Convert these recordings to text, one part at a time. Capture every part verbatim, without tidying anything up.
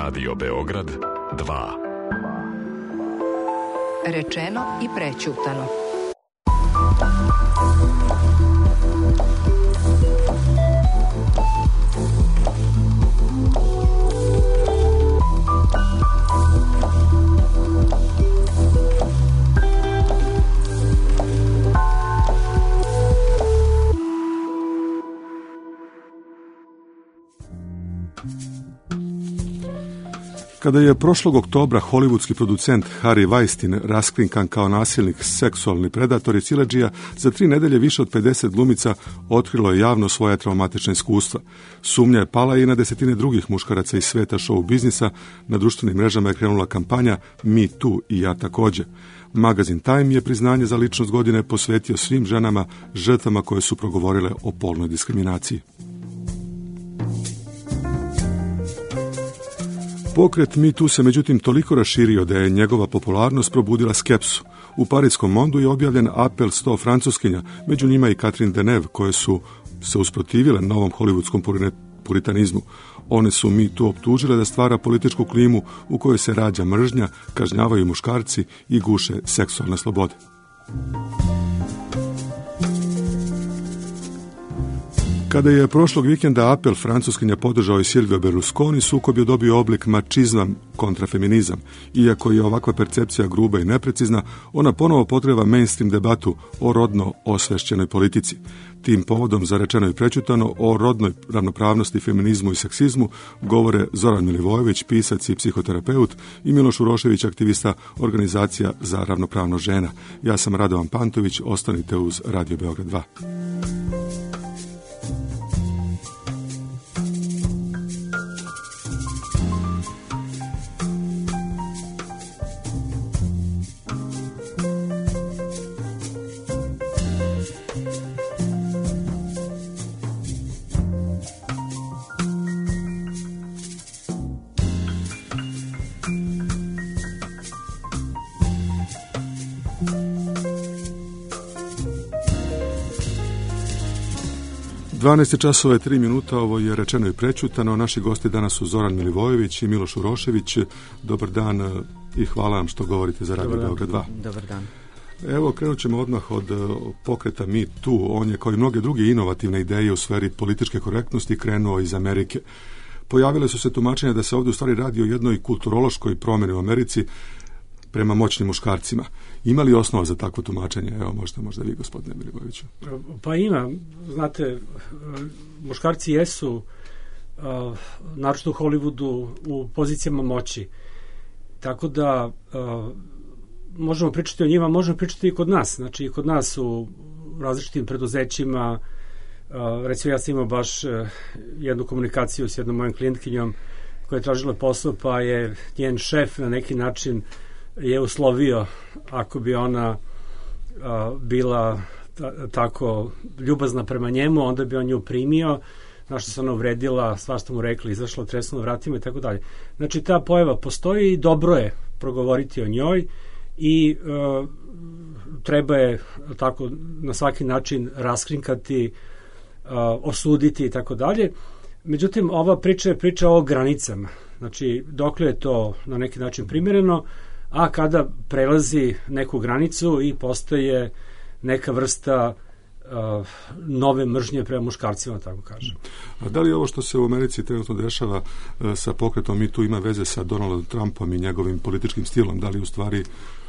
Radio Beograd dva. Rečeno i prećutano. Kada je prošlog oktobra hollywoodski producent Harvey Weinstein raskrinkan kao nasilnik, seksualni predator i siledžija, za tri nedelje više od pedeset glumica otkrilo je javno svoja traumatična iskustva. Sumnja je pala i na desetine drugih muškaraca iz sveta show biznisa. Na društvenim mrežama je krenula kampanja Me Too i ja takođe. Magazin Time je priznanje za ličnost godine posvetio svim ženama, žrtvama koje su progovorile o polnoj diskriminaciji. Pokret Me Too se međutim toliko raširio da je njegova popularnost probudila skepsu. U Parijskom Mondu je objavljen apel sto francuskinja, među njima i Catherine Deneuve, koje su se usprotivile novom hollywoodskom puritanizmu. One su Me Too optužile da stvara političku klimu u kojoj se rađa mržnja, kažnjavaju muškarci i guše seksualne slobode. Kada je prošlog vikenda apel francuskinja podržao i Silvio Berlusconi, sukob je dobio oblik mačizma kontra feminizam. Iako je ovakva percepcija gruba i neprecizna, ona ponovo potreba mainstream debatu o rodno osvešćenoj politici. Tim povodom za rečeno i prećutano o rodnoj ravnopravnosti, feminizmu i seksizmu govore Zoran Milivojević, pisac i psihoterapeut, i Miloš Urošević, aktivista organizacija za ravnopravnost žena. Ja sam Radovan Pantović, ostanite uz Radio Beograd dva. dvanaest časova i tri minuta, ovo je rečeno i prećutano. Naši gosti danas su Zoran Milivojević i Miloš Urošević. Dobar dan i hvala vam što govorite za Radio Beograd dva. Dobar dan. Evo, krenut ćemo odmah od pokreta Me Too. On je, kao i mnoge druge inovativne ideje u sferi političke korektnosti, krenuo iz Amerike. Pojavile su se tumačenja da se ovdje u stvari radi o jednoj kulturološkoj promjeni u Americi prema moćnim muškarcima. Ima li osnova za takvo tumačenje? Evo, možda, možda vi, gospodine Milivojeviću. Pa ima. Znate, muškarci jesu, uh, naročito u Hollywoodu, u pozicijama moći. Tako da uh, možemo pričati o njima, možemo pričati i kod nas. Znači, i kod nas u različitim preduzećima, uh, recimo ja sam imao baš uh, jednu komunikaciju s jednom mojom klijentkinjom koja je tražila posao, pa je njen šef na neki način je uslovio, ako bi ona a, bila ta, tako ljubazna prema njemu, onda bi on nju primio, na što se ona uvredila, svašta mu rekli, izašla tresno vratima i tako dalje. Znači, ta pojava postoji i dobro je progovoriti o njoj i a, treba je tako na svaki način raskrinkati, a, osuditi i tako dalje. Međutim, ova priča je priča o granicama. Znači, dokle je to na neki način primjereno, a kada prelazi neku granicu i postaje neka vrsta uh, nove mržnje prema muškarcima, tako kažem. A da li ovo što se u Americi trenutno dešava uh, sa pokretom Me Too ima veze sa Donaldom Trumpom i njegovim političkim stilom? Da li u stvari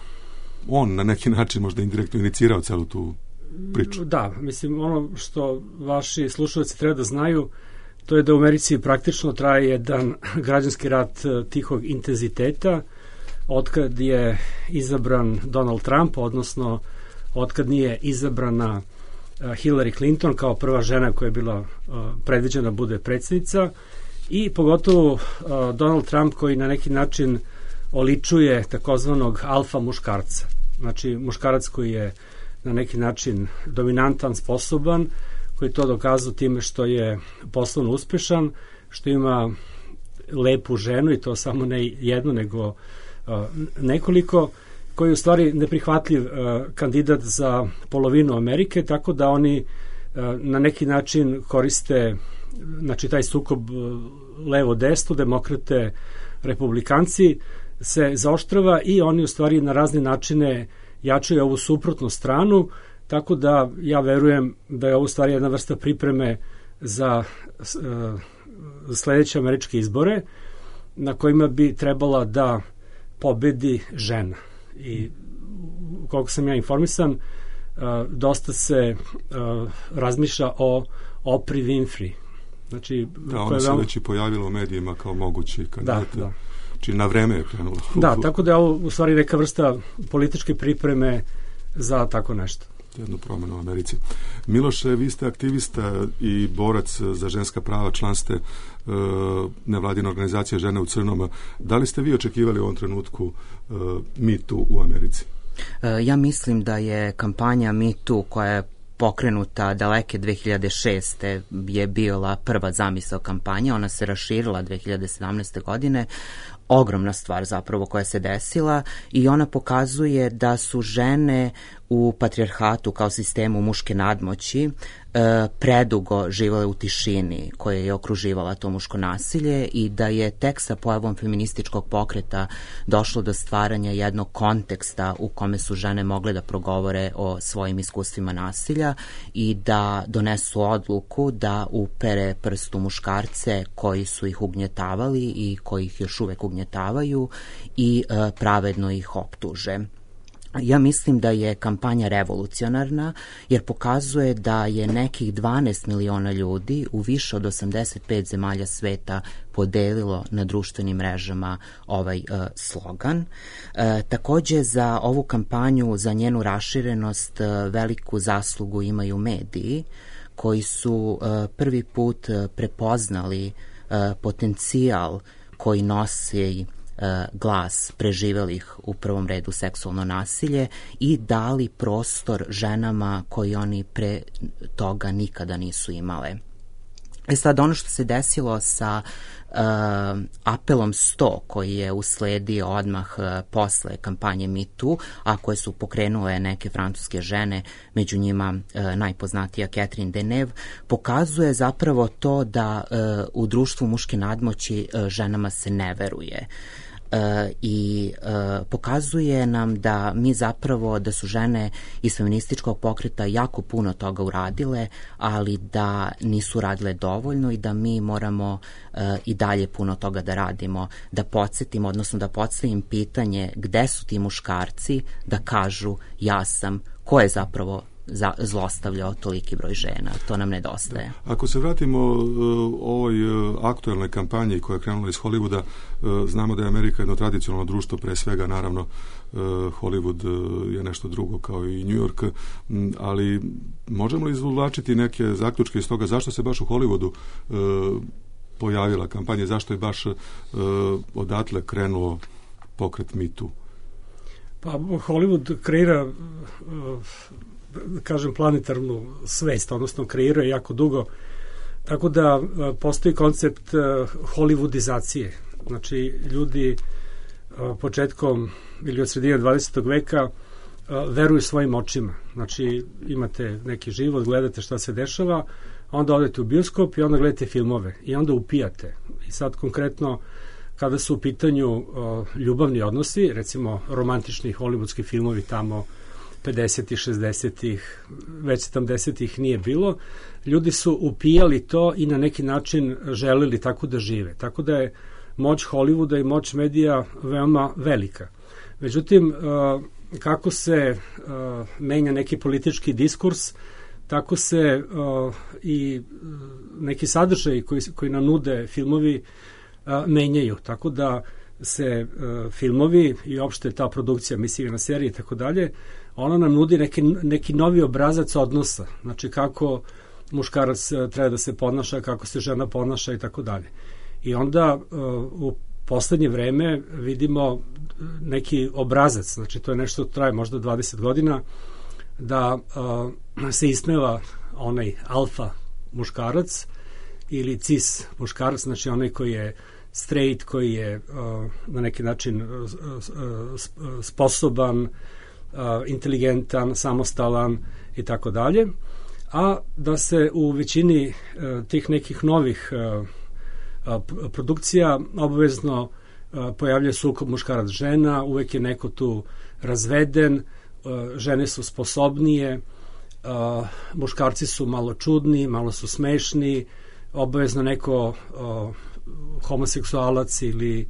on na neki način možda indirektno inicirao celu tu priču? Da, mislim, ono što vaši slušalci treba da znaju, to je da u Americi praktično traje jedan građanski rat tihog intenziteta, otkad je izabran Donald Trump, odnosno otkad nije izabrana Hillary Clinton kao prva žena koja je bila predviđena bude predsjednica, i pogotovo Donald Trump koji na neki način oličuje takozvanog alfa muškarca. Znači, muškarac koji je na neki način dominantan, sposoban, koji to dokazao time što je poslovno uspešan, što ima lepu ženu, i to samo ne jednu, nego nekoliko, koji je u stvari neprihvatljiv uh, kandidat za polovinu Amerike, tako da oni uh, na neki način koriste, znači, taj sukob uh, levo-desno, demokrate republikanci se zaoštrava i oni u stvari na razne načine jačaju ovu suprotnu stranu, tako da ja verujem da je ovo u stvari jedna vrsta pripreme za uh, sledeće američke izbore na kojima bi trebala da pobedi žena. I koliko sam ja informisan, uh, dosta se uh, razmišlja o Oprah Winfrey. Znači, da, ona se veoma... već i pojavila u medijima kao mogući kandidat. Da, da. Či na vreme je krenula. Da, tako da je ovo u stvari neka vrsta političke pripreme za tako nešto. Jednu promenu u Americi. Miloše, vi ste aktivista i borac za ženska prava, član ste e, nevladine organizacije Žene u crnom. Da li ste vi očekivali u ovom trenutku e, Me Too u Americi? E, ja mislim da je kampanja Me Too koja je pokrenuta daleke dve hiljade šeste je bila prva zamisao kampanja, ona se raširila dve hiljade sedamnaeste godine, ogromna stvar zapravo koja se desila i ona pokazuje da su žene u patrijarhatu kao sistemu muške nadmoći e, predugo živale u tišini koja je okruživala to muško nasilje i da je tek sa pojavom feminističkog pokreta došlo do stvaranja jednog konteksta u kome su žene mogle da progovore o svojim iskustvima nasilja i da donesu odluku da upere prst u muškarce koji su ih ugnjetavali i koji ih još uvek ugnjetavaju i e, pravedno ih optuže. Ja mislim da je kampanja revolucionarna jer pokazuje da je nekih dvanaest miliona ljudi u više od osamdeset pet zemalja sveta podelilo na društvenim mrežama ovaj uh, slogan. Uh, takođe za ovu kampanju, za njenu raširenost uh, veliku zaslugu imaju mediji koji su uh, prvi put uh, prepoznali uh, potencijal koji nosi glas preživelih u prvom redu seksualno nasilje i dali prostor ženama koji oni pre toga nikada nisu imale. E sad, ono što se desilo sa uh, apelom sto koji je usledio odmah uh, posle kampanje Me Too, a koje su pokrenule neke francuske žene, među njima uh, najpoznatija Catherine Deneuve, pokazuje zapravo to da uh, u društvu muške nadmoći uh, ženama se ne veruje. Uh, i uh, pokazuje nam da mi zapravo, da su žene iz feminističkog pokreta jako puno toga uradile, ali da nisu radile dovoljno i da mi moramo uh, i dalje puno toga da radimo, da podsjetimo, odnosno da postavim pitanje gde su ti muškarci da kažu ja sam, ko je zapravo za, zlostavljao toliki broj žena. To nam nedostaje. Ako se vratimo uh, ovoj uh, aktuelnoj kampanji koja je krenula iz Hollywooda, uh, znamo da je Amerika jedno tradicionalno društvo, pre svega naravno uh, Hollywood uh, je nešto drugo kao i New York, um, ali možemo li izvlačiti neke zaključke iz toga zašto se baš u Hollywoodu uh, pojavila kampanja, zašto je baš uh, odatle krenuo pokret Me Too? Pa Hollywood kreira uh, kažem planetarnu svest, odnosno kreira jako dugo, tako da uh, postoji koncept uh, hollywoodizacije. Znači, ljudi uh, početkom ili od sredine dvadesetog veka uh, veruju svojim očima. Znači, imate neki život, gledate šta se dešava, onda odete u bioskop i onda gledate filmove i onda upijate. I sad konkretno kada su u pitanju uh, ljubavni odnosi, recimo romantični hollywoodski filmovi tamo pedesetih, šezdesetih, već sedamdesetih nije bilo, ljudi su upijali to i na neki način želeli tako da žive. Tako da je moć Hollywooda i moć medija veoma velika. Međutim, uh, kako se uh, menja neki politički diskurs, tako se uh, i neki sadržaji koji, koji nam nude filmovi uh, menjaju. Tako da se uh, filmovi i opšte ta produkcija, mislim na serije i tako dalje, ona nam nudi neki, neki novi obrazac odnosa. Znači kako muškarac uh, treba da se ponaša, kako se žena ponaša i tako dalje. I onda uh, u poslednje vreme vidimo neki obrazac, znači to je nešto što traje možda dvadeset godina, da uh, se ismeva onaj alfa muškarac ili cis muškarac, znači onaj koji je straight, koji je uh, na neki način uh, uh, sposoban, uh, inteligentan, samostalan i tako dalje, a da se u većini uh, tih nekih novih uh, uh, produkcija obavezno pojavlja sukob muškarac žena, uvek je neko tu razveden, žene su sposobnije, muškarci su malo čudni, malo su smešni, obavezno neko homoseksualac ili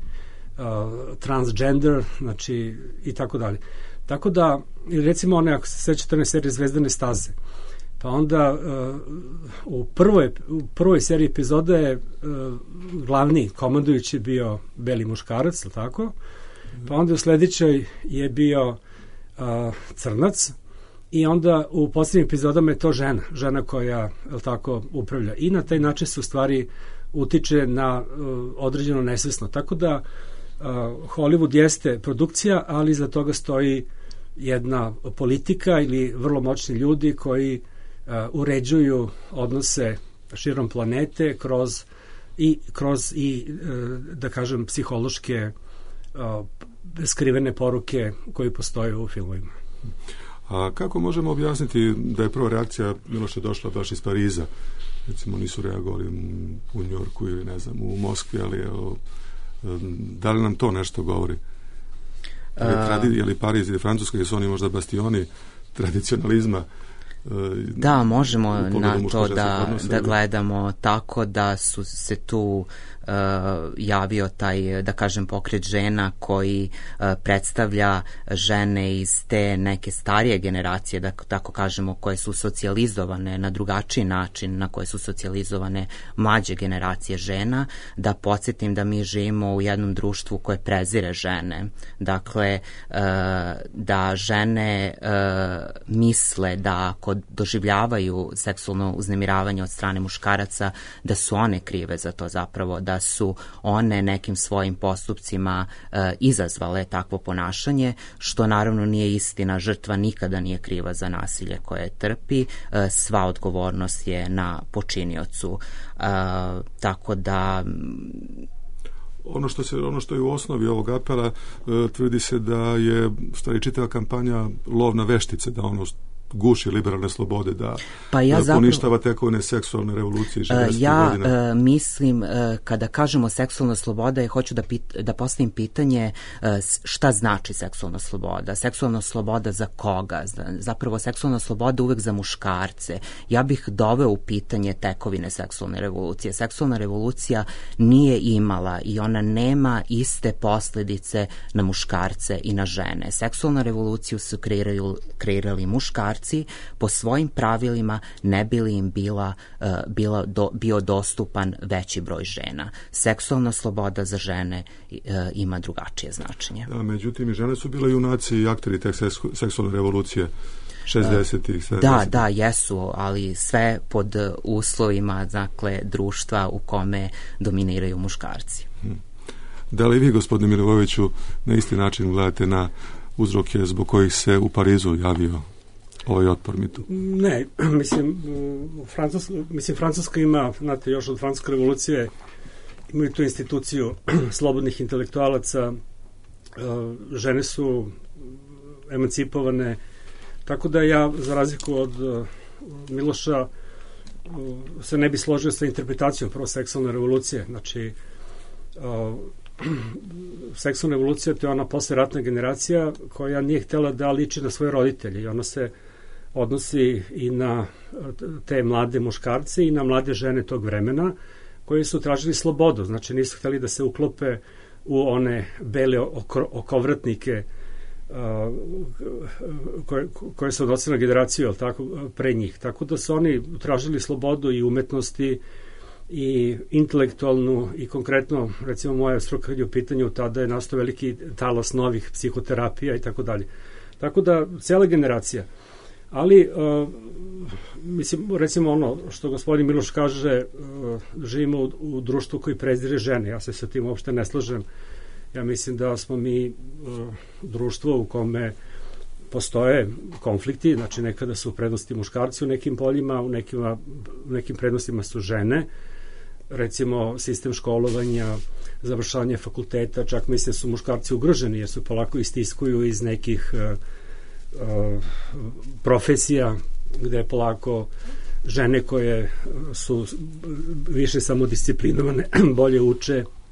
transgender, znači i tako dalje. Tako da, recimo one, ako se sećate one serije Zvezdane staze, pa onda uh, u, prvoj, u prvoj seriji epizoda je uh, glavni komandujući bio beli muškarac, ili tako? Pa onda u sledećoj je bio uh, crnac i onda u poslednjim epizodama je to žena, žena koja, ili tako, upravlja. I na taj način se u stvari utiče na uh, određeno nesvesno. Tako da uh, Hollywood jeste produkcija, ali iza toga stoji jedna politika ili vrlo moćni ljudi koji uh, uređuju odnose širom planete kroz i kroz i uh, da kažem psihološke uh, skrivene poruke koje postoje u filmovima. A kako možemo objasniti da je prva reakcija Miloša došla baš iz Pariza? Recimo nisu reagovali u Njorku ili ne znam u Moskvi, ali evo, da li nam to nešto govori? Je li, tradi, je li Pariz ili Francuska, jesu oni možda bastioni tradicionalizma? Da, možemo na to da, da gledamo tako da su se tu uh, javio taj, da kažem, pokret žena koji uh, predstavlja žene iz te neke starije generacije, da tako kažemo, koje su socijalizovane na drugačiji način na koje su socijalizovane mlađe generacije žena. Da podsjetim da mi živimo u jednom društvu koje prezire žene. Dakle, uh, da žene uh, misle da ako doživljavaju seksualno uznemiravanje od strane muškaraca, da su one krive za to, zapravo da su one nekim svojim postupcima e, izazvale takvo ponašanje, što naravno nije istina. Žrtva nikada nije kriva za nasilje koje trpi, e, sva odgovornost je na počiniocu. E, tako da Ono što, se, ono što je u osnovi ovog apela, e, tvrdi se da je stvari čitava kampanja lov na veštice, da ono guši liberalne slobode, da, pa ja da zapravo, poništava tekovine seksualne revolucije šezdesetih ja godina. Uh, mislim, uh, kada kažemo seksualna sloboda, ja hoću da, pit, da postavim pitanje uh, šta znači seksualna sloboda. Seksualna sloboda za koga? Zapravo seksualna sloboda uvek za muškarce. Ja bih doveo u pitanje tekovine seksualne revolucije. Seksualna revolucija nije imala i ona nema iste posledice na muškarce i na žene. Seksualnu revoluciju su kreirali, kreirali muškarci po svojim pravilima, ne bi li im bila, uh, bila do, bio dostupan veći broj žena. Seksualna sloboda za žene uh, ima drugačije značenje. Da, međutim, i žene su bile junaci i akteri te seksualne revolucije šezdesetih, sedamdesetih. Da, da, jesu, ali sve pod uslovima, dakle, društva u kome dominiraju muškarci. Hmm. Da li vi, gospodine Milivojeviću, na isti način gledate na uzroke zbog kojih se u Parizu javio ovaj otpor mitu? Ne, mislim, Francuska, mislim, Francuska ima, znate, još od Francuske revolucije imaju tu instituciju slobodnih intelektualaca, žene su emancipovane, tako da ja, za razliku od Miloša, se ne bi složio sa interpretacijom prvo seksualne revolucije. Znači, seksualna revolucija, to je ona posleratna generacija koja nije htjela da liči na svoje roditelje i ona se odnosi i na te mlade muškarce i na mlade žene tog vremena koji su tražili slobodu, znači nisu htjeli da se uklope u one bele okovratnike uh, koje, koje su odnosili na generaciju, tako, pre njih. Tako da su oni tražili slobodu i umetnosti i intelektualnu i konkretno, recimo moja struka kad je u pitanju, tada je nastao veliki talas novih psihoterapija i tako dalje. Tako da cijela generacija. Ali, uh, mislim, recimo ono što gospodin Miloš kaže, uh, živimo u, u društvu koji prezire žene. Ja se sa tim uopšte ne slažem. Ja mislim da smo mi uh, društvo u kome postoje konflikti, znači nekada su prednosti muškarci u nekim poljima, u, nekima, u nekim prednostima su žene, recimo sistem školovanja, završavanje fakulteta, čak mislim su muškarci ugroženi jer su polako istiskuju iz nekih uh, uh, profesija gde polako žene koje su više samodisciplinovane bolje uče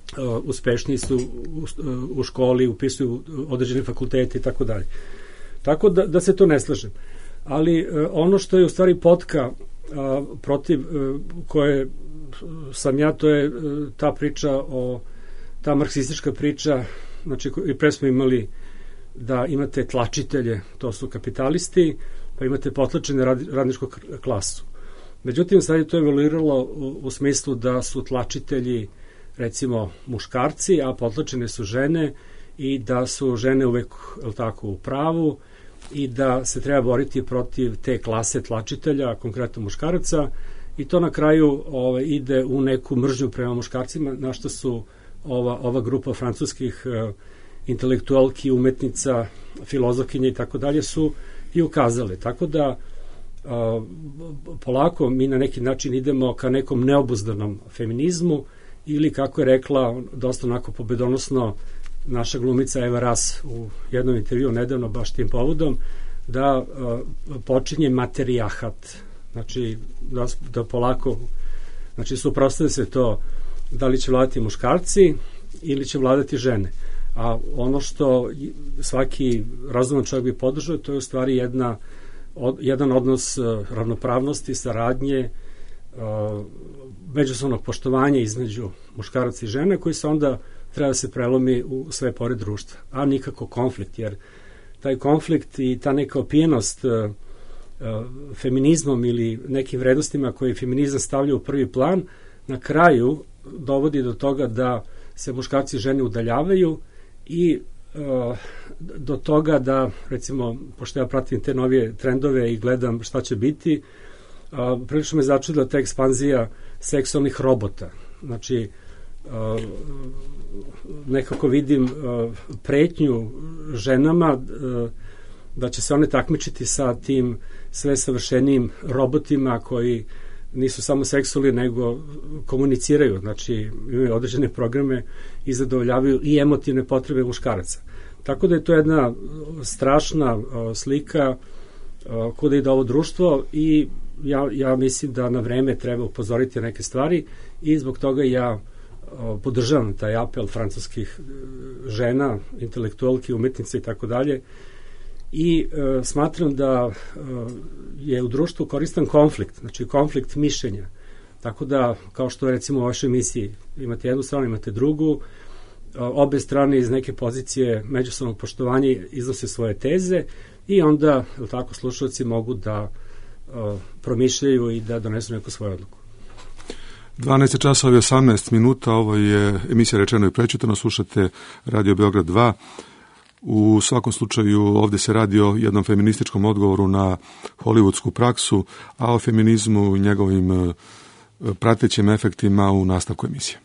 uspešniji su u, u školi, upisuju određene fakultete i tako dalje. Tako da, da se to ne slažem. Ali ono što je u stvari potka a, protiv a, koje sam ja, to je ta priča o, ta marksistička priča, znači i pre smo imali da imate tlačitelje, to su kapitalisti, pa imate potlačene rad, radničku klasu. Međutim, sad je to evoluiralo u, u smislu da su tlačitelji recimo muškarci, a potlačene su žene i da su žene uvek, je tako, u pravu i da se treba boriti protiv te klase tlačitelja, konkretno muškaraca, i to na kraju ove, ide u neku mržnju prema muškarcima, na što su ova, ova grupa francuskih e, intelektualki, umetnica, filozofkinje i tako dalje su i ukazale. Tako da a, polako mi na neki način idemo ka nekom neobuzdanom feminizmu, ili kako je rekla dosta onako pobedonosno naša glumica Eva Ras u jednom intervju nedavno baš tim povodom, da a, počinje materijahat. Znači da, da polako, znači suprotstavlja se to da li će vladati muškarci ili će vladati žene. A ono što svaki razuman čovjek bi podržao, to je u stvari jedna, od, jedan odnos uh, ravnopravnosti, saradnje, uh, međusobnog poštovanja između muškaraca i žene, koji se onda treba da se prelomi u sve pore društva, a nikako konflikt, jer taj konflikt i ta neka opijenost uh, uh, feminizmom ili nekim vrednostima koje feminizam stavlja u prvi plan, na kraju dovodi do toga da se muškarci i žene udaljavaju i uh, do toga da, recimo, pošto ja pratim te novije trendove i gledam šta će biti, uh, prilično me začudila ta ekspanzija seksualnih robota. Znači, uh, nekako vidim uh, pretnju ženama uh, da će se one takmičiti sa tim sve savršenijim robotima koji nisu samo seksualni, nego komuniciraju, znači imaju određene programe i zadovoljavaju i emotivne potrebe muškaraca. Tako da je to jedna strašna uh, slika uh, kuda ide ovo društvo i ja, ja mislim da na vreme treba upozoriti neke stvari i zbog toga ja uh, podržavam taj apel francuskih uh, žena, intelektualki, umetnice i tako dalje, i e, smatram da e, je u društvu koristan konflikt, znači konflikt mišljenja. Tako da, kao što recimo u vašoj emisiji imate jednu stranu, imate drugu, e, obe strane iz neke pozicije međusobnog poštovanja iznose svoje teze i onda, je li tako, slušalci mogu da e, promišljaju i da donesu neku svoju odluku. dvanaest časova i osamnaest minuta, ovo je emisija Rečeno i prečitano, slušate Radio Beograd dva. U svakom slučaju ovdje se radi o jednom feminističkom odgovoru na hollywoodsku praksu, a o feminizmu i njegovim pratećim efektima u nastavku emisije.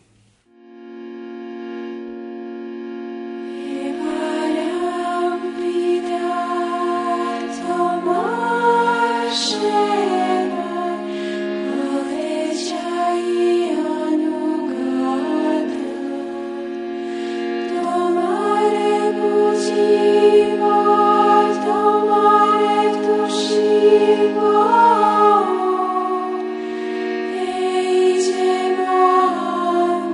Oh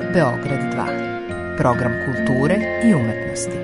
Beograd dva. Program kulture i umetnosti.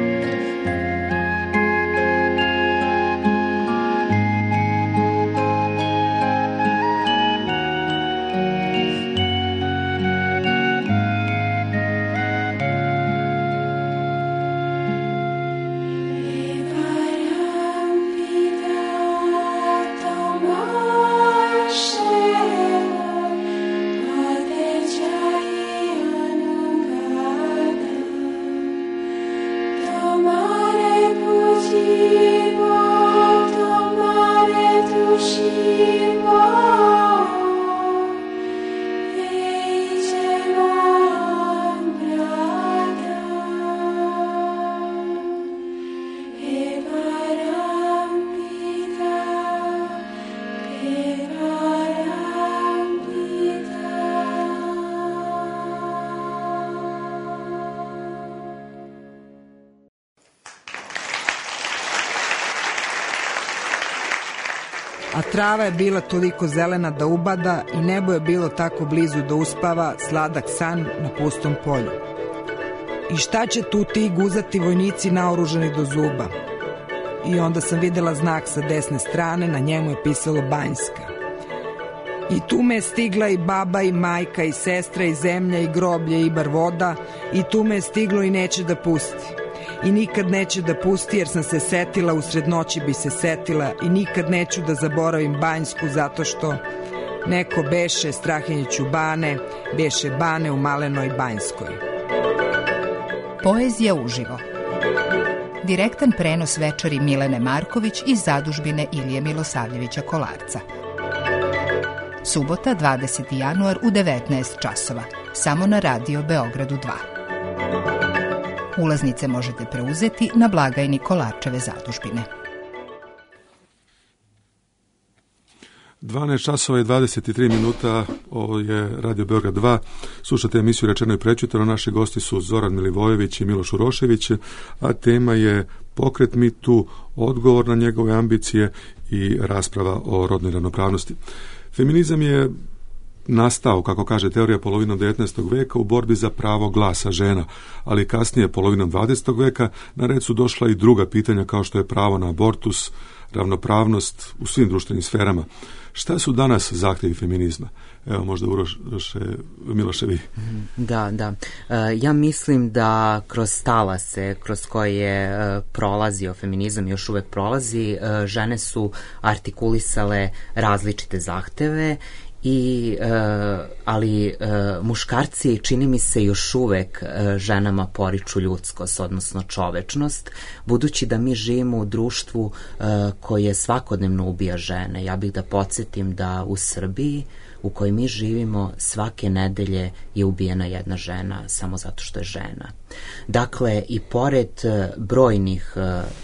A trava je bila toliko zelena da ubada i nebo je bilo tako blizu da uspava sladak san na pustom polju. I šta će tu ti guzati vojnici naoružani do zuba? I onda sam videla znak sa desne strane, na njemu je pisalo Banjska. I tu me je stigla i baba i majka i sestra i zemlja i groblje i bar voda, i tu me je stiglo i neće da pusti. I nikad neće da pusti jer sam se setila, usred noći bi se setila, i nikad neću da zaboravim Banjsku zato što neko beše Strahinjiću Bane, beše Bane u malenoj Banjskoj. Poezija uživo. Direktan prenos večeri Milene Marković iz zadužbine Ilije Milosavljevića Kolarca. Subota, dvadeseti januar u devetnaest časova. Samo na Radio Beogradu dva. Ulaznice možete preuzeti na blagajni Kolarčeve zadužbine. dvanaest časova i dvadeset tri minuta, ovo je Radio Beograd dva. Slušate emisiju Rečeno i prečitano. Naši gosti su Zoran Milivojević i Miloš Urošević, a tema je pokret Me Too, odgovor na njegove ambicije i rasprava o rodnoj ravnopravnosti. Feminizam je nastao, kako kaže teorija, polovinom devetnaestog veka u borbi za pravo glasa žena, ali kasnije, polovinom dvadesetog veka, na red su došla i druga pitanja kao što je pravo na abortus, ravnopravnost u svim društvenim sferama. Šta su danas zahtjevi feminizma? Evo, možda Uroše, Miloše, vi. Da, da. Ja mislim da kroz talase kroz koje je prolazio feminizam, još uvek prolazi, žene su artikulisale različite zahteve, I, e, ali e, muškarci, čini mi se, još uvek e, ženama poriču ljudskost, odnosno čovečnost, budući da mi živimo u društvu e, koje svakodnevno ubija žene. Ja bih da podsjetim da u Srbiji, u kojoj mi živimo, svake nedelje je ubijena jedna žena samo zato što je žena. Dakle, i pored brojnih,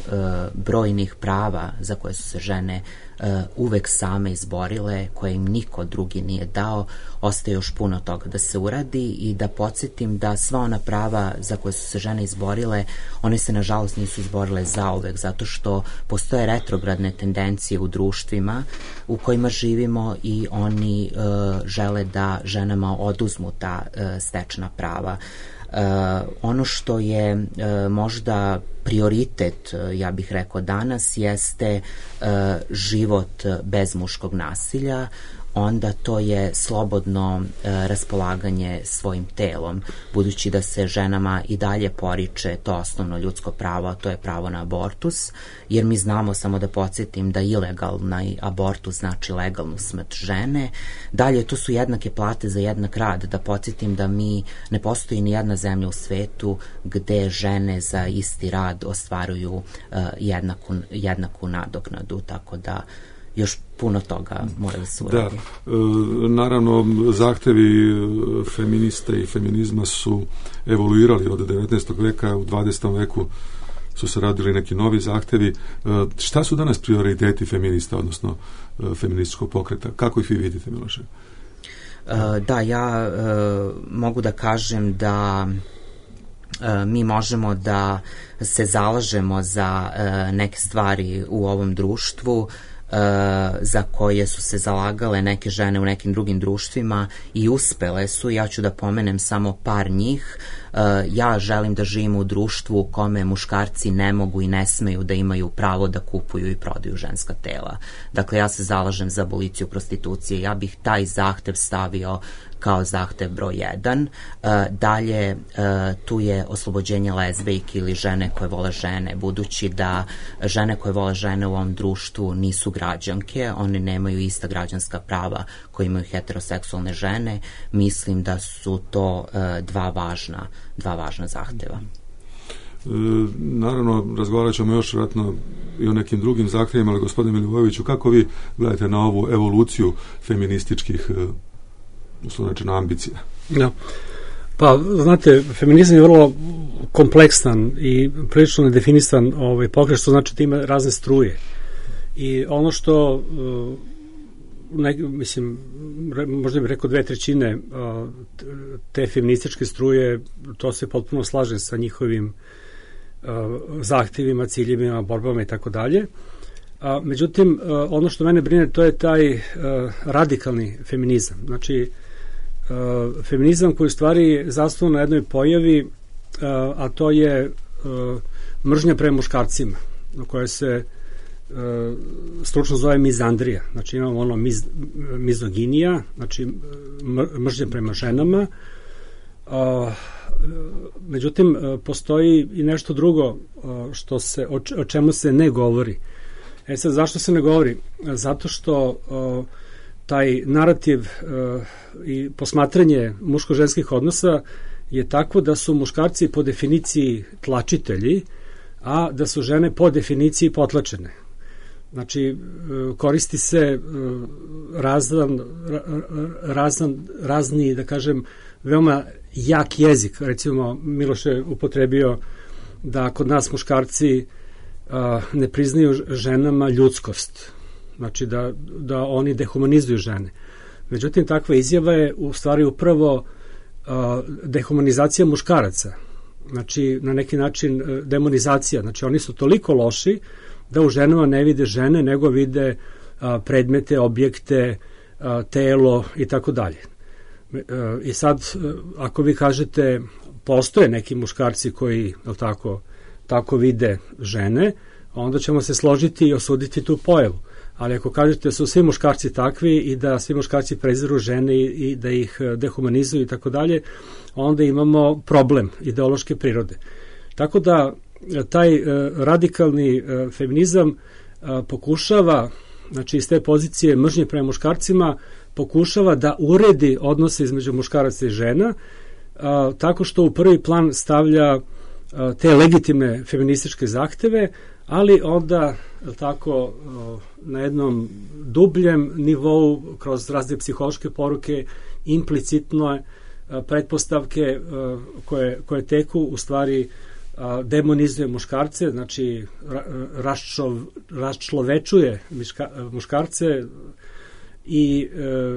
brojnih prava za koje su se žene uvek same izborile, koje im niko drugi nije dao, ostaje još puno toga da se uradi, i da podsjetim da sva ona prava za koje su se žene izborile, one se nažalost nisu izborile zauvek, zato što postoje retrogradne tendencije u društvima u kojima živimo i oni uh, žele da ženama oduzmu ta uh, stečena prava. Uh, ono što je uh, možda prioritet, uh, ja bih rekao danas, jeste uh, život bez muškog nasilja, onda to je slobodno e, raspolaganje svojim telom, budući da se ženama i dalje poriče to osnovno ljudsko pravo, a to je pravo na abortus, jer mi znamo, samo da podsjetim, da ilegalni abortus znači legalnu smrt žene. Dalje, tu su jednake plate za jednak rad, da podsjetim da mi ne postoji ni jedna zemlja u svetu gde žene za isti rad ostvaruju e, jednaku, jednaku nadoknadu, tako da još puno toga mora da se uradi. Da, e, naravno, zahtevi feminista i feminizma su evoluirali od devetnaestog veka, u dvadesetom veku su se radili neki novi zahtevi. E, šta su danas prioriteti feminista, odnosno e, feminističkog pokreta? Kako ih vi vidite, Miloše? E, da, ja e, mogu da kažem da e, mi možemo da se zalažemo za e, neke stvari u ovom društvu, za koje su se zalagale neke žene u nekim drugim društvima i uspele su. Ja ću da pomenem samo par njih. Ja želim da živim u društvu u kome muškarci ne mogu i ne smeju da imaju pravo da kupuju i prodaju ženska tela. Dakle, ja se zalažem za aboliciju prostitucije. Ja bih taj zahtev stavio kao zahtev broj jedan. Dalje, tu je oslobođenje lezbejki ili žene koje vole žene, budući da žene koje vole žene u ovom društvu nisu građanke, one nemaju ista građanska prava koje imaju heteroseksualne žene. Mislim da su to dva važna, dva važna zahteva. E, naravno, razgovarat ćemo još vratno i o nekim drugim zahtevima, ali gospodine Milivojeviću, kako vi gledate na ovu evoluciju feminističkih uslovno ambicija? Ja. Pa, znate, feminizam je vrlo kompleksan i prilično nedefinisan ovaj, pokret, što znači da ima razne struje. I ono što, ne, mislim, možda bih rekao dve trećine te feminističke struje, to se potpuno slaže sa njihovim zahtevima, ciljevima, borbama i tako dalje. A, međutim, ono što mene brine, to je taj uh, radikalni feminizam. Znači, uh, feminizam koji u stvari zasnovan na jednoj pojavi, uh, a to je uh, mržnja prema muškarcima, na koje se uh, stručno zove mizandrija. Znači, imamo ono miz, mizoginija, znači mržnja prema ženama. Uh, međutim, uh, postoji i nešto drugo uh, što se, o, o čemu se ne govori. E sad, zašto se ne govori? Zato što o, taj narativ o, i posmatranje muško-ženskih odnosa je tako da su muškarci po definiciji tlačitelji, a da su žene po definiciji potlačene. Znači, koristi se razan, razan, razni, da kažem, veoma jak jezik. Recimo, Miloš je upotrebio da kod nas muškarci ne priznaju ženama ljudskost, znači da, da oni dehumanizuju žene. Međutim, takva izjava je u stvari upravo a, dehumanizacija muškaraca, znači na neki način demonizacija, znači oni su toliko loši da u ženama ne vide žene, nego vide a, predmete, objekte, a, telo i tako dalje. I sad, ako vi kažete postoje neki muškarci koji, je li tako, tako vide žene, onda ćemo se složiti i osuditi tu pojavu. Ali ako kažete da su svi muškarci takvi i da svi muškarci preziru žene i, i da ih dehumanizuju i tako dalje, onda imamo problem ideološke prirode. Tako da taj uh, radikalni uh, feminizam uh, pokušava, znači iz te pozicije mržnje prema muškarcima, pokušava da uredi odnose između muškaraca i žena, uh, tako što u prvi plan stavlja te legitimne feminističke zahteve, ali onda tako na jednom dubljem nivou kroz razne psihološke poruke implicitno pretpostavke koje, koje teku u stvari demonizuje muškarce, znači raščov, raščlovečuje muškarce i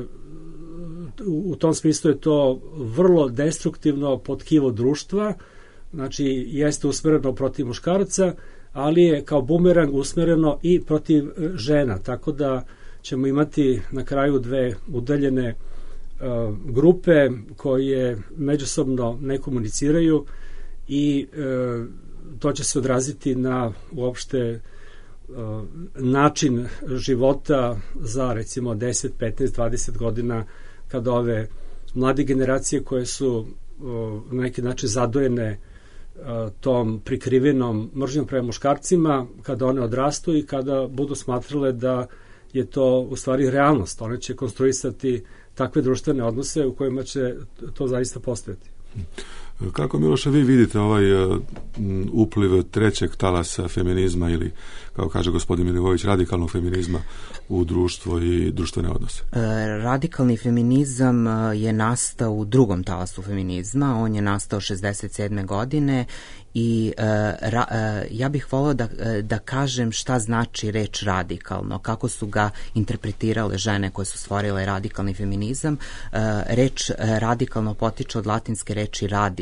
u tom smislu je to vrlo destruktivno potkivo društva. Znači, jeste usmereno protiv muškaraca, ali je kao bumerang usmereno i protiv žena, tako da ćemo imati na kraju dve udaljene uh, grupe koje međusobno ne komuniciraju i uh, to će se odraziti na uopšte uh, način života za recimo deset, petnaest, dvadeset godina, kada ove mlade generacije koje su uh, na neki način zadojene tom prikrivenom mržnjom prema muškarcima, kada one odrastu i kada budu smatrale da je to u stvari realnost. One će konstruisati takve društvene odnose u kojima će to zaista postojati. Kako, Miloše, vi vidite ovaj uh, upliv trećeg talasa feminizma ili, kao kaže gospodin Milivojević, radikalnog feminizma u društvo i društvene odnose? E, radikalni feminizam je nastao u drugom talasu feminizma. On je nastao šezdeset sedme godine i e, ra, e, ja bih volao da, da kažem šta znači reč radikalno, kako su ga interpretirale žene koje su stvorile radikalni feminizam. E, reč radikalno potiče od latinske reči radi,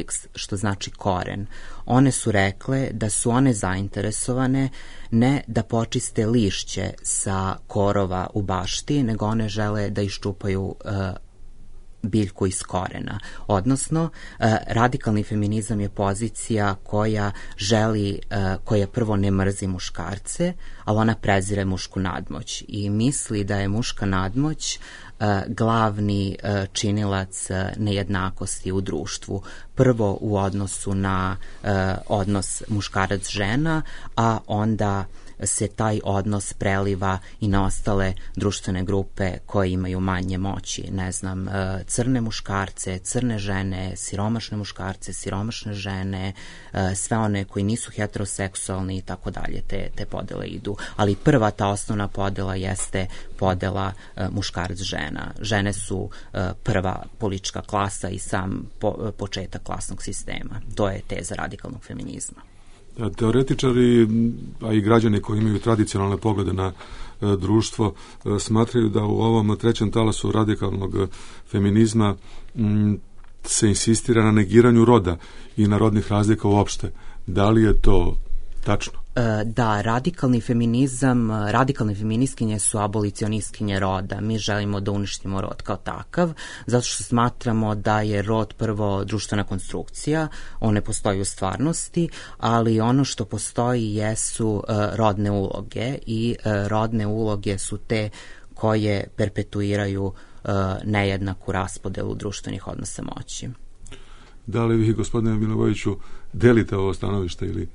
apex, što znači koren. One su rekle da su one zainteresovane ne da počiste lišće sa korova u bašti, nego one žele da iščupaju uh, biljku iz korena. Odnosno, radikalni feminizam je pozicija koja želi, koja prvo ne mrzi muškarce, ali ona prezire mušku nadmoć i misli da je muška nadmoć glavni činilac nejednakosti u društvu. Prvo u odnosu na odnos muškarac-žena, a onda se taj odnos preliva i na ostale društvene grupe koje imaju manje moći. Ne znam, crne muškarce, crne žene, siromašne muškarce, siromašne žene, sve one koji nisu heteroseksualni i tako dalje, te, te podele idu. Ali prva ta osnovna podela jeste podela muškarac-žena. Žene su prva politička klasa i sam po, početak klasnog sistema. To je teza radikalnog feminizma. Teoretičari, a i građani koji imaju tradicionalne poglede na e, društvo, e, smatraju da u ovom trećem talasu radikalnog feminizma m, se insistira na negiranju roda i na rodnih razlika uopšte. Da li je to tačno? Da, radikalni feminizam, radikalne feministkinje su abolicionistkinje roda. Mi želimo da uništimo rod kao takav, zato što smatramo da je rod prvo društvena konstrukcija, on ne postoji u stvarnosti, ali ono što postoji jesu rodne uloge i rodne uloge su te koje perpetuiraju nejednaku raspodelu društvenih odnosa moći. Da li vi, gospodine Milivojeviću, delite ovo stanovište ili...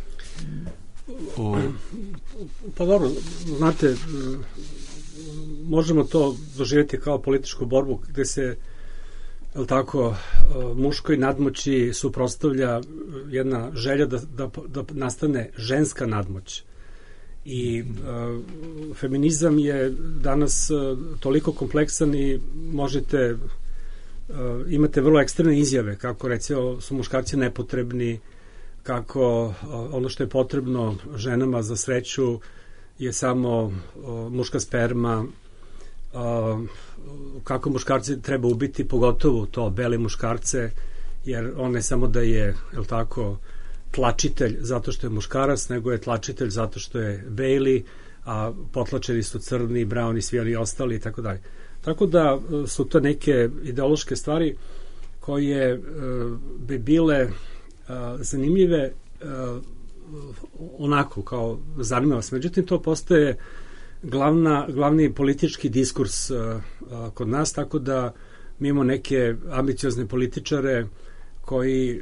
O... Pa dobro, znate, možemo to doživjeti kao političku borbu gde se, je li tako, muškoj nadmoći suprotstavlja jedna želja da, da, da nastane ženska nadmoć. I uh, feminizam je danas uh, toliko kompleksan i možete, uh, imate vrlo ekstremne izjave, kako recimo su muškarci nepotrebni, kako ono što je potrebno ženama za sreću je samo muška sperma, kako muškarci treba ubiti, pogotovo to bele muškarce, jer on ne samo da je, je li tako, tlačitelj zato što je muškarac, nego je tlačitelj zato što je beli, a potlačeni su crni, brown i svi oni ostali i tako dalje. Tako da su to neke ideološke stvari koje bi bile zanimljive, onako kao zanima vas. Međutim, to postaje glavna, glavni politički diskurs kod nas, tako da mi imamo neke ambiciozne političare koji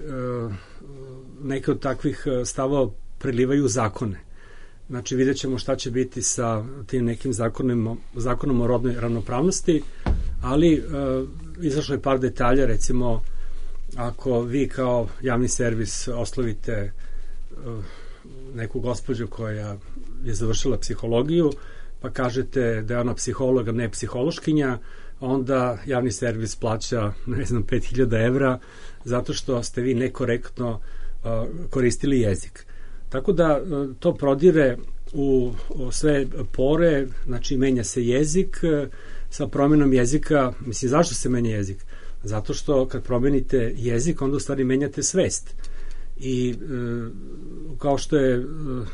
neke od takvih stavova prelivaju zakone. Znači, vidjet ćemo šta će biti sa tim nekim zakonom, zakonom o rodnoj ravnopravnosti, ali izašlo je par detalja, recimo, ako vi kao javni servis oslovite neku gospođu koja je završila psihologiju, pa kažete da je ona psiholog, a ne psihološkinja, onda javni servis plaća, ne znam, pet hiljada evra zato što ste vi nekorektno koristili jezik. Tako da to prodire u sve pore, znači menja se jezik, sa promjenom jezika, mislim, zašto se menja jezik? Zato što kad promenite jezik, onda u stvari menjate svest. I e, kao što je e,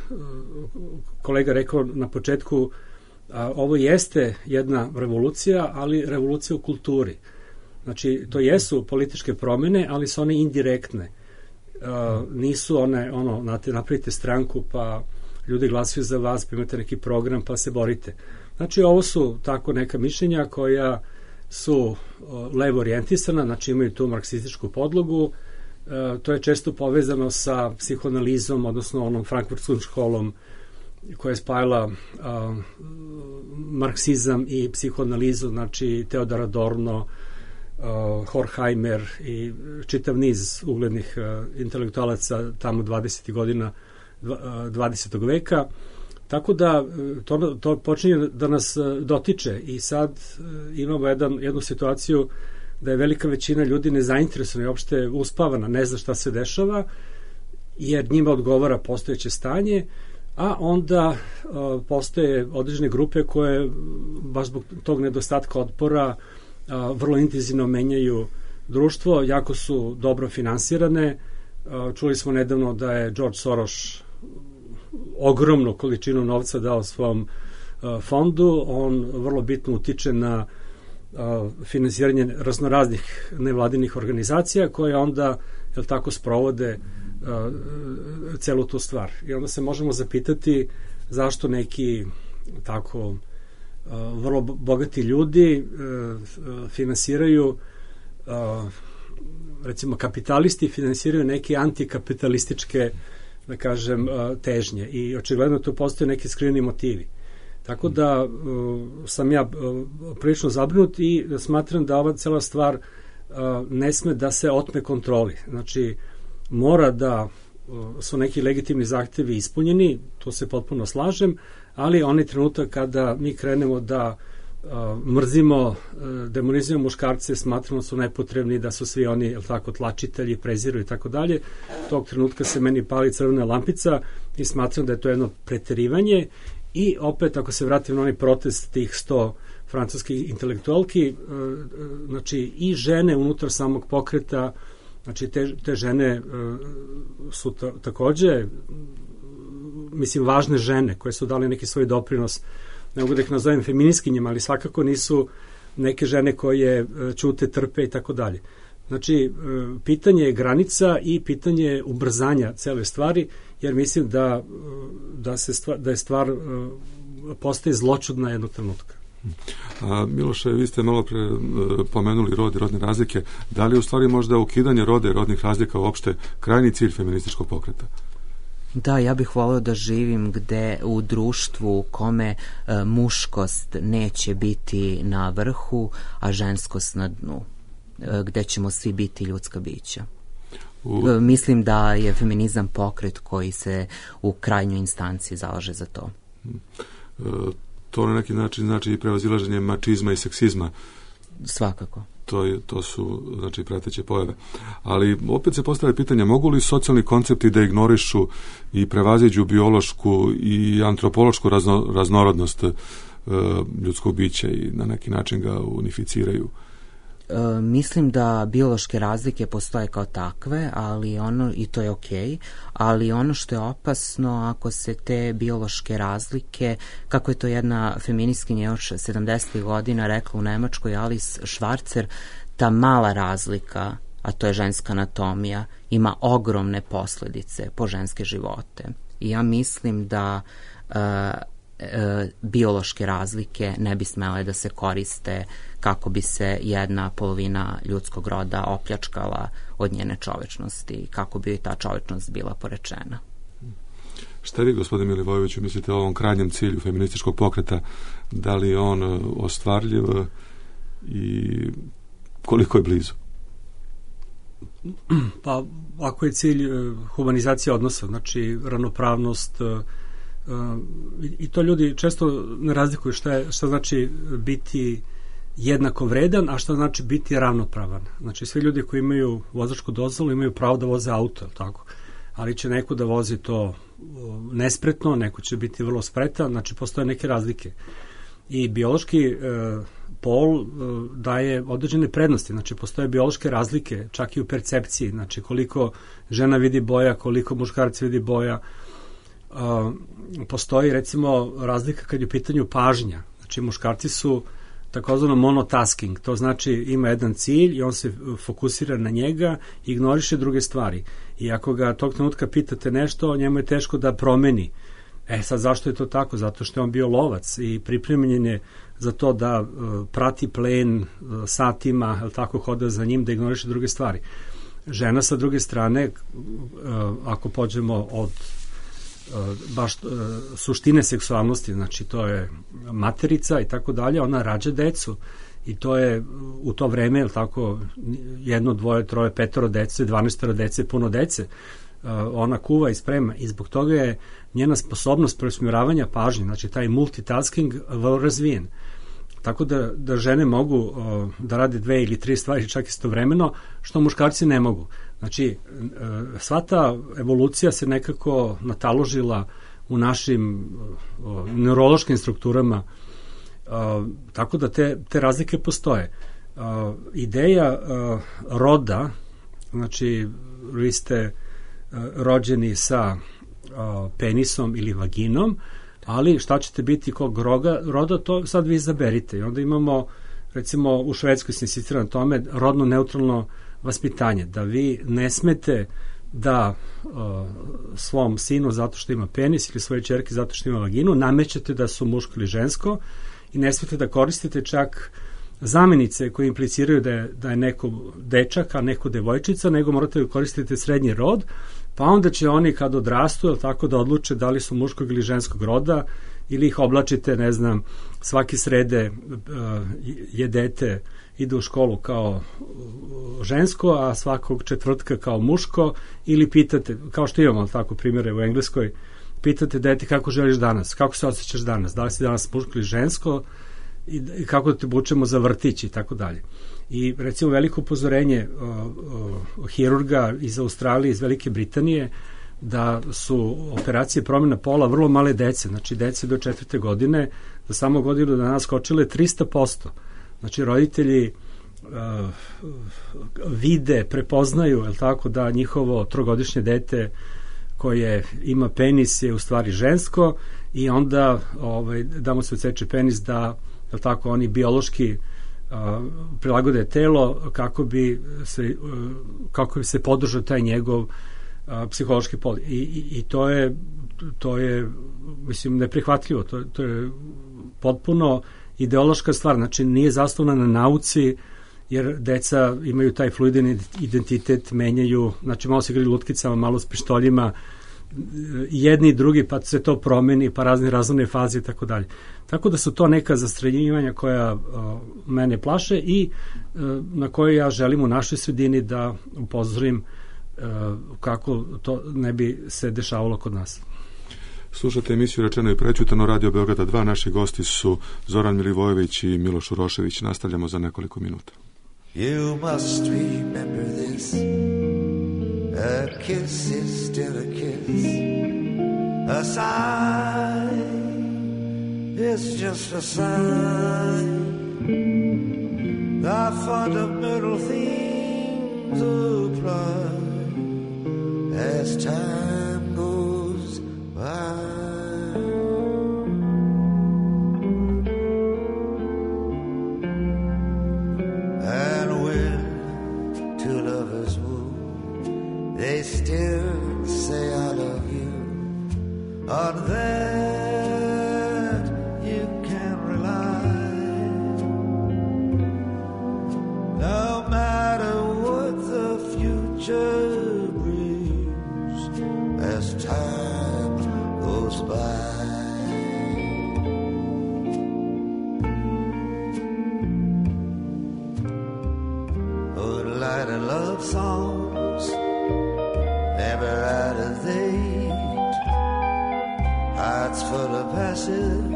kolega rekao na početku, a, ovo jeste jedna revolucija, ali revolucija u kulturi. Znači, to jesu političke promene, ali su one indirektne. A, nisu one, ono, znate, napravite stranku, pa ljudi glasaju za vas, pa imate neki program, pa se borite. Znači, ovo su tako neka mišljenja koja su levo orijentisana, znači imaju tu marksističku podlogu. E, to je često povezano sa psihoanalizom, odnosno onom frankfurtskom školom koja je spajala a, marksizam i psihoanalizu, znači Teodor Adorno, a, Horkheimer i čitav niz uglednih a, intelektualaca tamo dvadesetih godina dvadesetog veka. Tako da to, to počinje da nas dotiče i sad imamo jedan, jednu situaciju da je velika većina ljudi nezainteresovana i uopšte uspavana, ne zna šta se dešava, jer njima odgovara postojeće stanje, a onda uh, postoje određene grupe koje baš zbog tog nedostatka otpora uh, vrlo intenzivno menjaju društvo, jako su dobro finansirane. Čuli smo nedavno da je George Soros ogromnu količinu novca dao svom fondu. On vrlo bitno utiče na finansiranje raznoraznih nevladinih organizacija koje onda, jel tako, sprovode celu tu stvar. I onda se možemo zapitati zašto neki tako vrlo bogati ljudi finansiraju, recimo kapitalisti finansiraju neke antikapitalističke, da kažem, težnje, i očigledno tu postoje neki skriveni motivi. Tako da uh, sam ja uh, prilično zabrinut i smatram da ova cela stvar uh, ne sme da se otme kontroli. Znači, mora da uh, su neki legitimni zahtevi ispunjeni, to se potpuno slažem, ali onaj trenutak kada mi krenemo da uh, mrzimo, uh, demonizujemo muškarce, smatramo su nepotrebni, da su svi oni, jel tako, tlačitelji, preziru i tako dalje, tog trenutka se meni pali crvena lampica i smatram da je to jedno preterivanje. I opet, ako se vratim na onaj protest tih sto francuskih intelektualki, znači i žene unutar samog pokreta, znači te, te žene su ta, takođe, mislim, važne žene koje su dali neki svoj doprinos, ne mogu da ih nazovem feminiskinjama, ali svakako nisu neke žene koje ćute, trpe i tako dalje. Znači, pitanje je granica i pitanje je ubrzanja cele stvari, jer mislim da, da, se stvar, da je stvar postaje zločudna jednog trenutka. A, Miloše, vi ste malo pre pomenuli rod i rodne razlike. Da li je u stvari možda ukidanje roda i rodnih razlika uopšte krajni cilj feminističkog pokreta? Da, ja bih voleo da živim gde u društvu u kome e, muškost neće biti na vrhu, a ženskost na dnu, e, gde ćemo svi biti ljudska bića. U... Mislim da je feminizam pokret koji se u krajnjoj instanciji zalaže za to. E, to na neki način znači i prevazilaženje mačizma i seksizma. Svakako. To, je, to su, znači, prateće pojave. Ali opet se postavlja pitanje, mogu li socijalni koncepti da ignorišu i prevaziđu biološku i antropološku razno, raznorodnost e, ljudskog bića i na neki način ga unificiraju? E, mislim da biološke razlike postoje kao takve, ali ono, i to je okej, ali ono što je opasno ako se te biološke razlike, kako je to jedna feministkinja još sedamdesetih godina rekla u Nemačkoj, Alice Schwarzer, ta mala razlika, a to je ženska anatomija, ima ogromne posledice po ženske živote. I ja mislim da e, e, biološke razlike ne bi smele da se koriste kako bi se jedna polovina ljudskog roda opljačkala od njene čovečnosti, kako bi ta čovečnost bila porečena. Šta vi, gospodine Milivojeviću, mislite o ovom krajnjem cilju feminističkog pokreta? Da li je on ostvarljiv i koliko je blizu? Pa, ako je cilj humanizacija odnosa, znači ravnopravnost, i to ljudi često ne razlikuju šta, je, šta znači biti jednako vredan, a šta znači biti ravnopravan. Znači, svi ljudi koji imaju vozačku dozvolu imaju pravo da voze auto, tako? Ali će neko da vozi to nespretno, neko će biti vrlo spretan, znači postoje neke razlike. I biološki e, pol e, daje određene prednosti, znači postoje biološke razlike, čak i u percepciji, znači koliko žena vidi boja, koliko muškarac vidi boja. E, postoji, recimo, razlika kad je u pitanju pažnja. Znači, muškarci su takozvano monotasking, to znači ima jedan cilj i on se fokusira na njega i ignoriše druge stvari. I ako ga tog trenutka pitate nešto, njemu je teško da promeni. E sad, zašto je to tako? Zato što je on bio lovac i pripremljen je za to da uh, prati plen uh, satima, ali tako hoda za njim, da ignoriše druge stvari. Žena sa druge strane, uh, ako pođemo od baš uh, suštine seksualnosti, znači to je materica i tako dalje, ona rađa decu i to je u to vreme, je tako, jedno, dvoje, troje, petoro dece, dvanaestoro dece, puno dece, uh, ona kuva i sprema i zbog toga je njena sposobnost preusmjeravanja pažnje, znači taj multitasking vrlo razvijen. Tako da, da žene mogu uh, da rade dve ili tri stvari čak istovremeno, što muškarci ne mogu. Znači, uh, sva ta evolucija se nekako nataložila u našim uh, neurološkim strukturama, uh, tako da te, te razlike postoje. Uh, ideja uh, roda, znači vi ste uh, rođeni sa uh, penisom ili vaginom, ali šta ćete biti kog roga, roda, to sad vi izaberite. I onda imamo, recimo u Švedskoj se insistira na tome, rodno neutralno vaspitanje, da vi ne smete da uh, svom sinu zato što ima penis ili svoje ćerke zato što ima vaginu namećete da su muško ili žensko i ne smete da koristite čak zamenice koje impliciraju da je, da je neko dečak, a neko devojčica, nego morate da koristite srednji rod, pa onda će oni kad odrastu tako da odluče da li su muškog ili ženskog roda ili ih oblačite, ne znam, svaki srede uh, je dete ide u školu kao žensko, a svakog četvrtka kao muško, ili pitate, kao što imamo tako primjere u Engleskoj, pitate dete kako želiš danas, kako se osjećaš danas, da li si danas muško ili žensko i kako da te bučemo za vrtić i tako dalje. I recimo veliko upozorenje o, o, o hirurga iz Australije, iz Velike Britanije, da su operacije promjena pola vrlo male dece, znači dece do četvrte godine, za samo godinu dana skočile trista posto. Znači roditelji uh, vide, prepoznaju, je li tako, da njihovo trogodišnje dete koje ima penis je u stvari žensko i onda ovaj, da mu se odseče penis da, je li tako, oni biološki uh, prilagode telo kako bi se, uh, kako bi se podržao taj njegov uh, psihološki pol. I, i, i to je to je, mislim, neprihvatljivo. To, to je potpuno ideološka stvar, znači nije zasnovana na nauci, jer deca imaju taj fluidni identitet, menjaju, znači malo se igraju lutkicama, malo s pištoljima, jedni i drugi, pa se to promeni, pa razne razvojne faze i tako dalje. Tako da su to neka zastranjivanja koja uh, mene plaše i uh, na koje ja želim u našoj sredini da upozorim uh, kako to ne bi se dešavalo kod nas. Slušate emisiju Rečeno i prećutano, Radio Beograda dva. Naši gosti su Zoran Milivojević i Miloš Urošević. Nastavljamo za nekoliko minuta. You must remember this. A kiss is still a kiss. A sigh is just a sigh. The fundamental things apply as time goes by. They still say I love you. On that you can rely. No matter what the future brings as time goes by. Moonlight and love songs never out of date, hearts full of passion,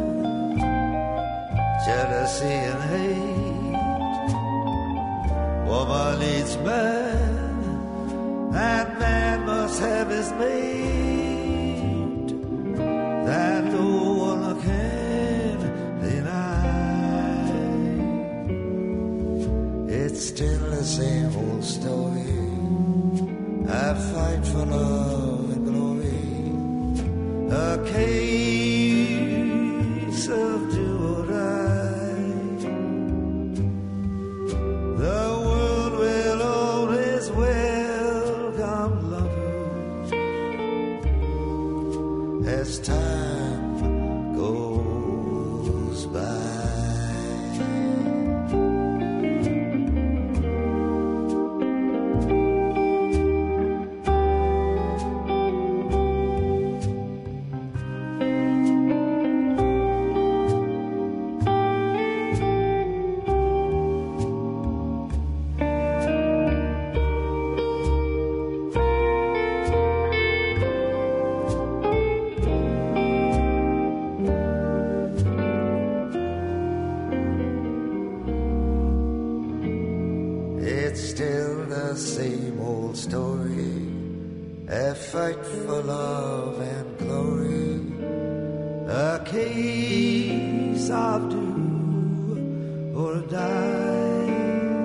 jealousy and hate. Woman needs man, and man must have his mate, that no one can deny. It's still the same old story. I fight for love and glory, a case of do or die. The world will always welcome lovers as time goes by. Fight for love and glory, a case of do or die.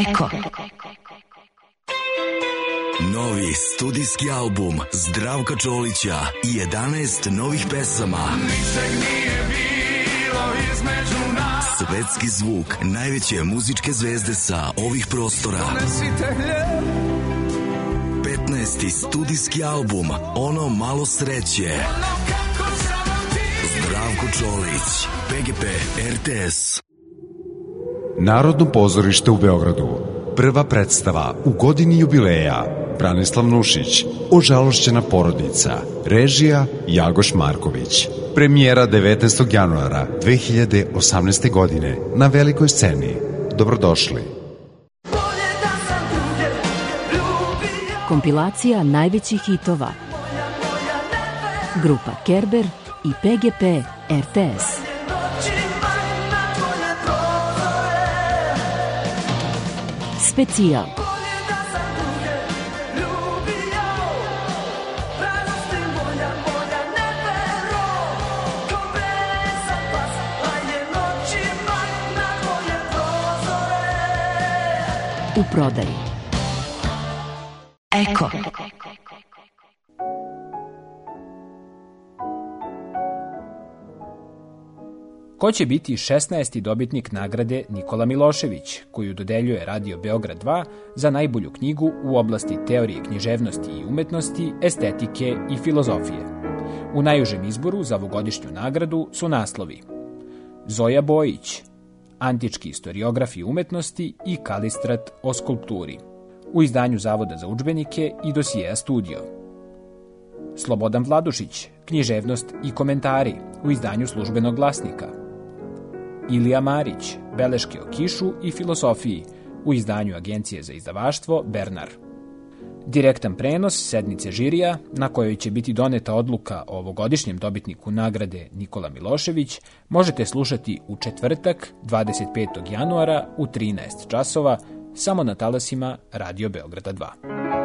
Eko. Novi studijski album Zdravka Čolića i jedanaest novih pesama. Ničeg nije bilo između nas. Svetski zvuk najveće muzičke zvezde sa ovih prostora. petnaesti studijski album Ono malo sreće. Zdravko Čolić, P G P R T S. Narodno pozorište u Beogradu. Prva predstava u godini jubileja. Branislav Nušić, Ožalošćena porodica. Režija Jagoš Marković. Premijera devetnaestog januara dve hiljade osamnaeste. godine na velikoj sceni. Dobrodošli. Kompilacija najvećih hitova. Grupa Kerber i P G P R T S. Specijal. U prodaji. Eko. Ko će biti šesnaesti dobitnik nagrade Nikola Milošević, koju dodeljuje Radio Beograd dva za najbolju knjigu u oblasti teorije književnosti i umetnosti, estetike i filozofije? U najužem izboru za ovogodišnju nagradu su naslovi Zoja Bojić, Antički istoriografi umetnosti i Kalistrat o skulpturi, u izdanju Zavoda za udžbenike i dosijeja Studio. Slobodan Vladušić, Književnost i komentari, u izdanju Službenog glasnika. Ilija Marić, Beleške o kišu i filosofiji, u izdanju Agencije za izdavaštvo Bernar. Direktan prenos sednice žirija, na kojoj će biti doneta odluka o ovogodišnjem dobitniku nagrade Nikola Milošević, možete slušati u četvrtak, dvadeset petog januara u trinaest časova, samo na talasima Radio Beograda dva.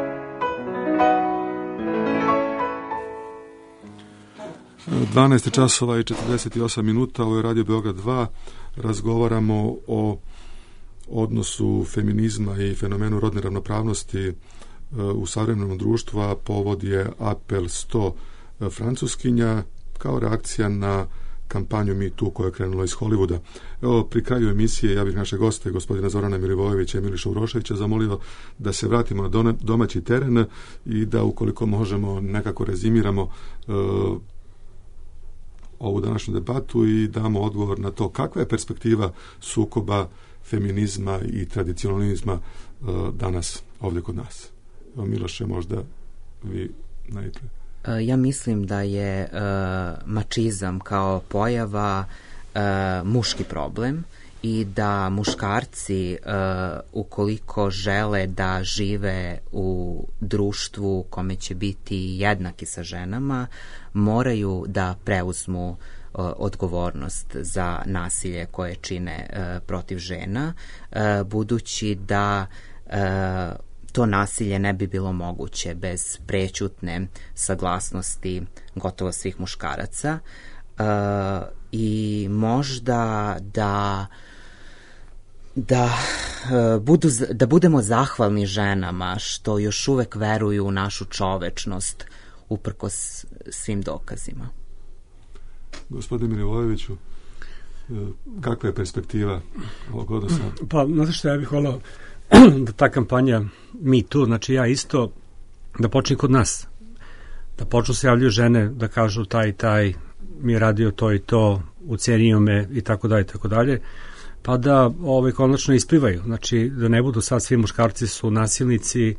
dvanaest časova i četrdeset osam minuta, ovo je Radio Beograd dva, razgovaramo o odnosu feminizma i fenomenu rodne ravnopravnosti u savremenom društvu, a povod je apel sto Francuskinja kao reakcija na kampanju Me Too koja je krenula iz Hollywooda. Evo, pri kraju emisije ja bih naše goste, gospodina Zorana Milivojevića i Miliša Uroševića, zamolio da se vratimo na domaći teren i da, ukoliko možemo, nekako rezimiramo uh, ovu današnju debatu i damo odgovor na to kakva je perspektiva sukoba feminizma i tradicionalizma uh, danas ovdje kod nas. Evo, Miloše, možda vi najprije. Ja mislim da je uh, mačizam kao pojava uh, muški problem i da muškarci, uh, ukoliko žele da žive u društvu kome će biti jednaki sa ženama, moraju da preuzmu uh, odgovornost za nasilje koje čine uh, protiv žena, uh, budući da uh, to nasilje ne bi bilo moguće bez prećutne saglasnosti gotovo svih muškaraca. Uh, i možda da da uh, budu, da budemo zahvalni ženama što još uvek veruju u našu čovečnost uprkos svim dokazima. Gospodine Milivojeviću, kakva je perspektiva ovog odnosa? Pa, znate što, ja bih volao da ta kampanja Me Too, znači ja isto, da počne kod nas. Da počnu se javljaju žene, da kažu taj i taj mi je radio to i to, ucenio me i tako dalje, tako dalje, pa da ovaj, konačno isplivaju. Znači, da ne budu sad svi muškarci su nasilnici,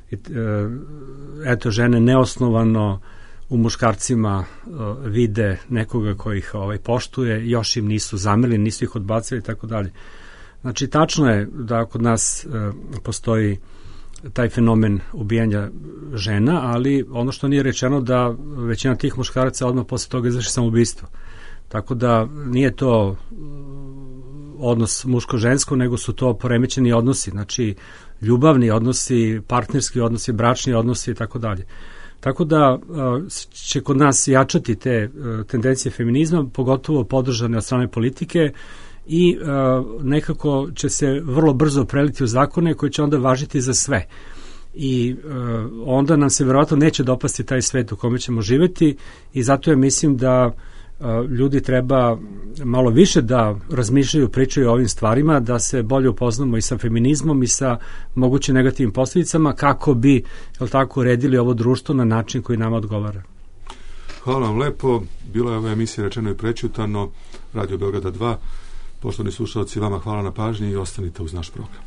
eto, žene neosnovano u muškarcima vide nekoga koji ih ovaj, poštuje, još im nisu zamerili, nisu ih odbacili i tako dalje. Znači, tačno je da kod nas e, postoji taj fenomen ubijanja žena, ali ono što nije rečeno da većina tih muškaraca odmah posle toga izvrši samoubistvo. Tako da nije to odnos muško-žensko, nego su to poremećeni odnosi, znači ljubavni odnosi, partnerski odnosi, bračni odnosi i tako dalje. Tako da će kod nas jačati te tendencije feminizma, pogotovo podržane od strane politike, i uh, nekako će se vrlo brzo preliti u zakone koji će onda važiti za sve. I uh, onda nam se verovatno neće dopasti taj svet u kome ćemo živeti i zato ja mislim da uh, ljudi treba malo više da razmišljaju, pričaju o ovim stvarima, da se bolje upoznamo i sa feminizmom i sa moguće negativnim posljedicama kako bi, jel tako, uredili ovo društvo na način koji nama odgovara. Hvala vam lepo. Bila je ova emisija Rečeno i prećutano, Radio Beograda dva. Poštovani slušalci, vama hvala na pažnji i ostanite uz naš program.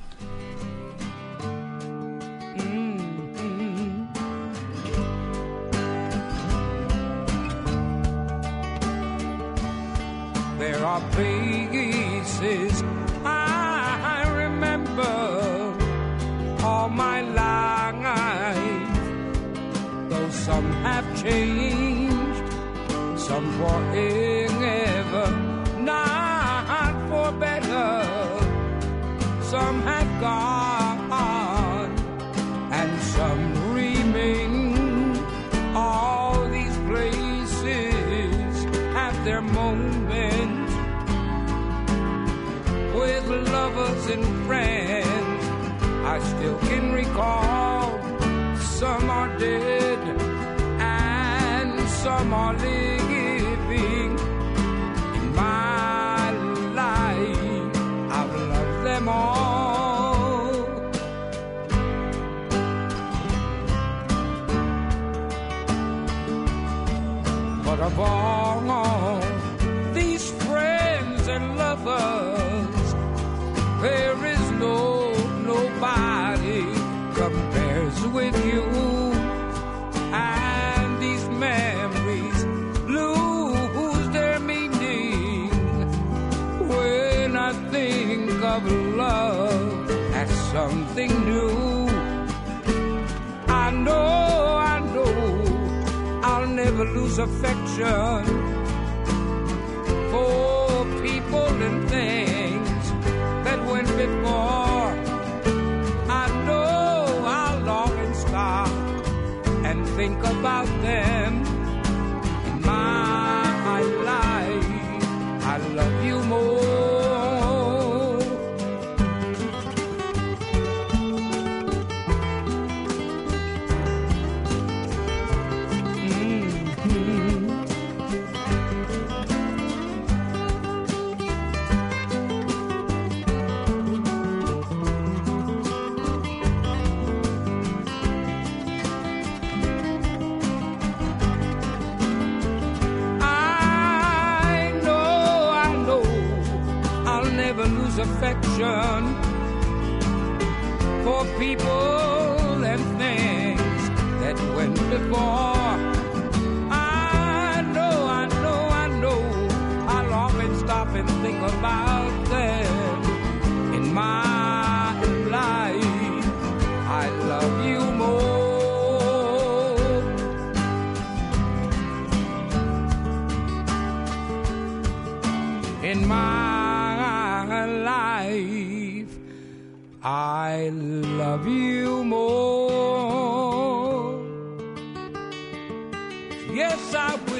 There are places I remember all my life, though some have changed, some forever, not for better, some have gone, and some remain. All these places have their moments with lovers and friends. I still can recall some are dead and some are living. In my life, I've loved them all. But of all these friends and lovers, there is no, nobody compares with you. And these memories lose their meaning when I think of love as something new. I know, I know, I'll never lose affection for people and things that went before. I know I'll often stop and think about them. In my life, I love you more. Affection for people and things that went before. I know, I know, I know, I'll often stop and think about them. In my life, I love you more. In my life, I love you more. Yes, I